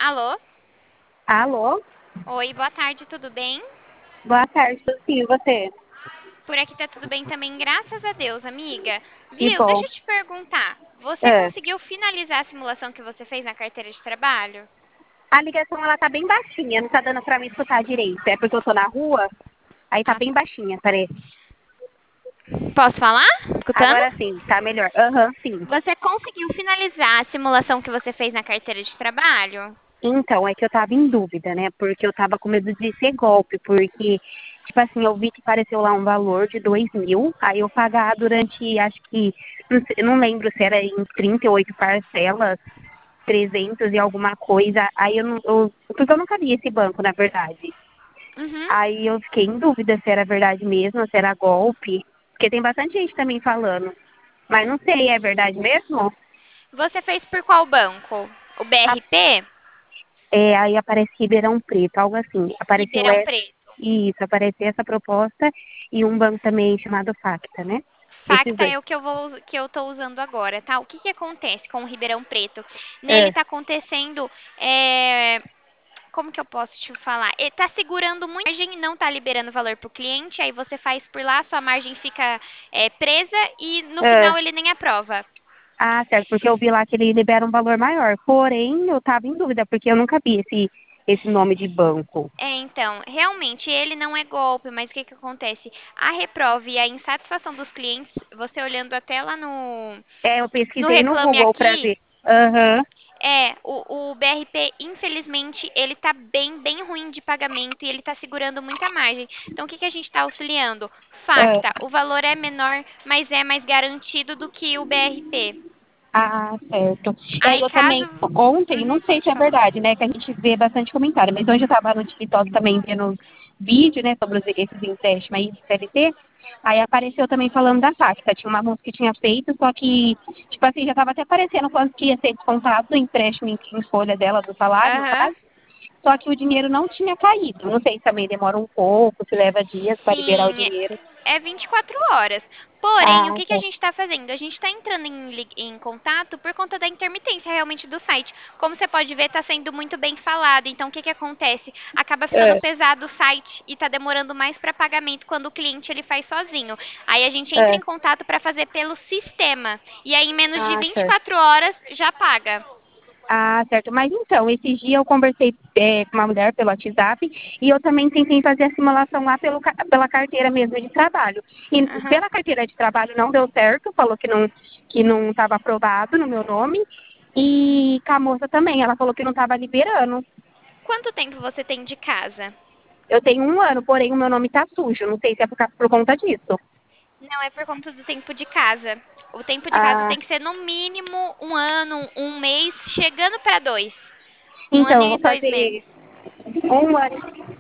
Alô? Alô? Oi, boa tarde, tudo bem? Boa tarde, tudo sim, e você? Por aqui tá tudo bem também, graças a Deus, amiga. Que Viu? bom. Deixa eu te perguntar. Você É. conseguiu finalizar a simulação que você fez na carteira de trabalho? A ligação, ela tá bem baixinha, não tá dando pra me escutar direito. É porque eu tô na rua, aí tá Ah, bem baixinha, parece. posso falar? Escutando? Agora sim, tá melhor. Aham, sim. Você conseguiu finalizar a simulação que você fez na carteira de trabalho? Então, é que eu tava em dúvida, né? Porque eu tava com medo de ser golpe, porque, tipo assim, eu vi que apareceu lá um valor de 2.000, aí eu pagar durante, acho que, não lembro se era em 38 parcelas, 300 e alguma coisa, aí eu não, porque eu nunca vi esse banco, na verdade. Uhum. Aí eu fiquei em dúvida se era verdade mesmo, se era golpe, porque tem bastante gente também falando. Mas não sei, é verdade mesmo? Você fez por qual banco? O A- BRP? Aí aparece Ribeirão Preto, algo assim. Apareceu Ribeirão essa, Preto. isso, apareceu essa proposta e um banco também chamado Facta, né? Esses Facta dois. é o que eu tô usando agora, tá? O que que acontece com o Ribeirão Preto? Nele É, tá acontecendo como que eu posso te falar? Ele tá segurando muito margem e não tá liberando valor pro cliente, aí você faz por lá, sua margem fica presa e no é. final ele nem aprova. Ah, certo, porque eu vi lá que ele libera um valor maior. Porém, eu tava em dúvida, porque eu nunca vi esse nome de banco. Então, realmente ele não é golpe, mas o que que acontece? A reprova e a insatisfação dos clientes, você olhando até lá É, eu no pesquisei no Reclame Google pra Aqui, ver. Aham, o BRP, infelizmente, ele tá bem ruim de pagamento e ele tá segurando muita margem. Então, o que que a gente está auxiliando? é. Facta, o valor é menor, mas é mais garantido do que o BRP. Ah, certo. É, Aí, eu também, caso... ontem, não Uhum, sei se pode é falar. verdade, né, que a gente vê bastante comentário, mas hoje eu tava no TikTok também vendo vídeo, né, sobre esses empréstimos aí de CLT, aí apareceu também falando da Facta, tinha uma moça que tinha feito, só que, tipo assim, já tava até aparecendo quanto que ia ser descontado do empréstimo em folha dela, do salário, no Aham. caso, só que o dinheiro não tinha caído. Não sei se também demora um pouco, se leva dias para liberar o Sim, dinheiro. é 24 horas. Porém, o Ah, que que a tá. gente está fazendo? A gente está entrando em contato por conta da intermitência realmente do site. Como você pode ver, está sendo muito bem falado. Então, o que que acontece? Acaba ficando É, pesado o site e está demorando mais para pagamento quando o cliente ele faz sozinho. Aí a gente entra é. em contato para fazer pelo sistema. E aí, em menos de Ah, certo. 24 horas, já paga. Ah, certo. Mas então, esses dias eu conversei com uma mulher pelo WhatsApp e eu também tentei fazer a simulação lá pela carteira mesmo de trabalho. E Aham. pela carteira de trabalho não deu certo, falou que não estava aprovado no meu nome. E com a moça também, ela falou que não estava liberando. Quanto tempo você tem de casa? Eu tenho um ano, porém o meu nome está sujo. Não sei se é por conta disso. Não é por conta do tempo de casa. O tempo de casa Ah, tem que ser no mínimo um ano, um mês, chegando para dois. Um ano então, eu e vou 2 meses. fazer um ano.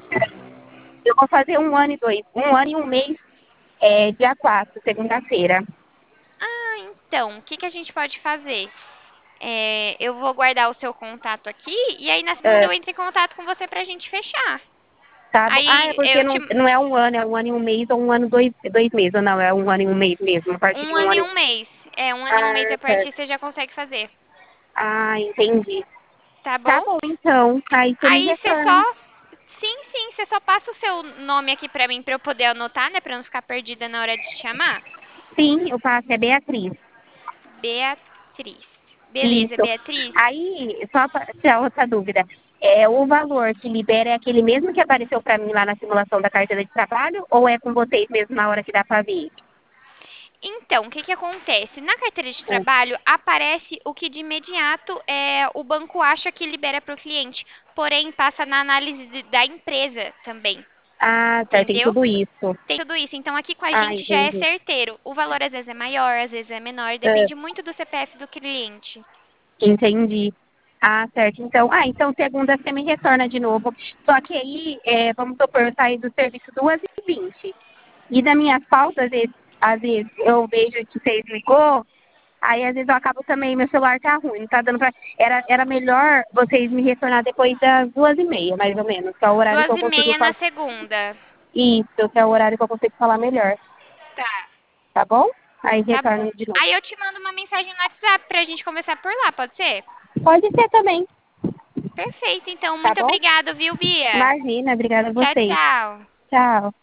Eu vou fazer um ano e dois. Um ano e um mês, dia 4, segunda-feira. Ah, então, o que que a gente pode fazer? Eu vou guardar o seu contato aqui e aí na segunda É, eu entro em contato com você pra gente fechar. tá bom. Ah, é Aí porque eu te. não é um ano e um mês ou um ano e dois meses. Ou não, é um ano e um mês mesmo. A partir Um de um ano ano e e... um mês. É, um ano e um mês Ah, a partir certo. você já consegue fazer. Ah, entendi. Tá Tá bom? bom, então. Aí você me Aí você retorna. só. Sim, você só passa o seu nome aqui pra mim pra eu poder anotar, né? Pra não ficar perdida na hora de te chamar. Sim, eu passo, é Beatriz. Beatriz. Beleza, Isso. Beatriz. Aí, só para tirar outra dúvida. É, o valor que libera é aquele mesmo que apareceu para mim lá na simulação da carteira de trabalho ou é com vocês mesmo na hora que dá para ver? Então, o que que acontece? Na carteira de trabalho aparece o que de imediato o banco acha que libera para o cliente, porém passa na análise da empresa também, Ah, certo, tem entendeu? tudo isso. Tem tudo isso. Então aqui com a Ah, gente já é entendi. certeiro. O valor às vezes é maior, às vezes é menor, Ah, depende muito do CPF do cliente. entendi. Ah, certo. Então, segunda você me retorna de novo. Só que aí, vamos supor, eu saí do serviço 2h20. E das minhas faltas, às vezes eu vejo que vocês ligou, aí às vezes eu acabo também, meu celular tá ruim, não tá dando pra. Era melhor vocês me retornar depois das 2h30, mais ou menos, que é o horário que Duas eu e consigo meia na falar. segunda. Isso, que é o horário que eu consigo falar melhor, Tá. tá bom? Aí Tá bom. retorno de novo. Aí eu te mando uma mensagem no WhatsApp pra gente conversar por lá, pode ser? Pode ser também. Perfeito, então. tá Muito bom? obrigada, viu, Bia? Imagina, obrigada a Tchau, vocês. tchau. Tchau.